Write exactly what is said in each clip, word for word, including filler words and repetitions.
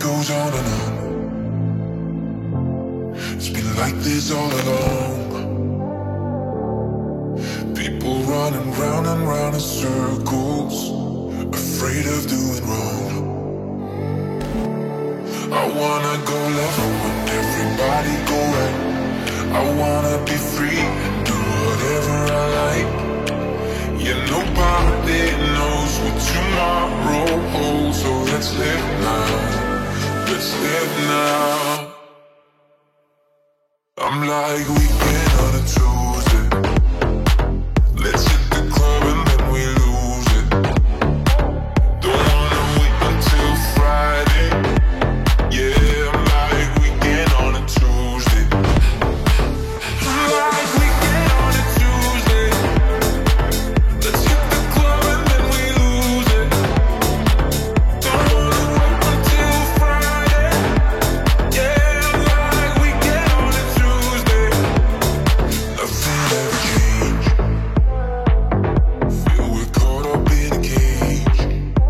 goes on and on. It's been like this all along. People running round and round in circles, afraid of doing wrong. I wanna go left when everybody go right. I wanna be free and do whatever I like. Yeah, nobody knows what tomorrow holds, so let's live now, let's live now. I'm like weekend on a Tuesday. Let's hit the club and then we lose it. Don't wanna wait until Friday. Yeah, I'm like weekend on a Tuesday. I'm like weekend on a Tuesday. Let's hit the club and then we lose it. Don't wanna wait until Friday. Yeah, I'm like weekend on a Tuesday. Nothing ever changed. Feel we're caught up in a cage.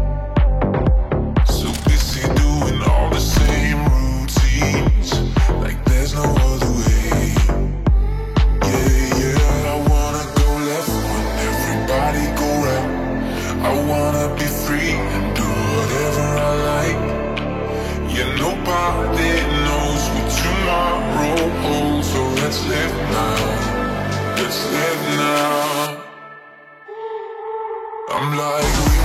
So busy doing all the same routines, like there's no other way. Yeah, yeah, I wanna go left when everybody go right. I wanna be free and do whatever I like. Yeah, nobody knows what tomorrow holds, so let's live now, let's live now. I'm like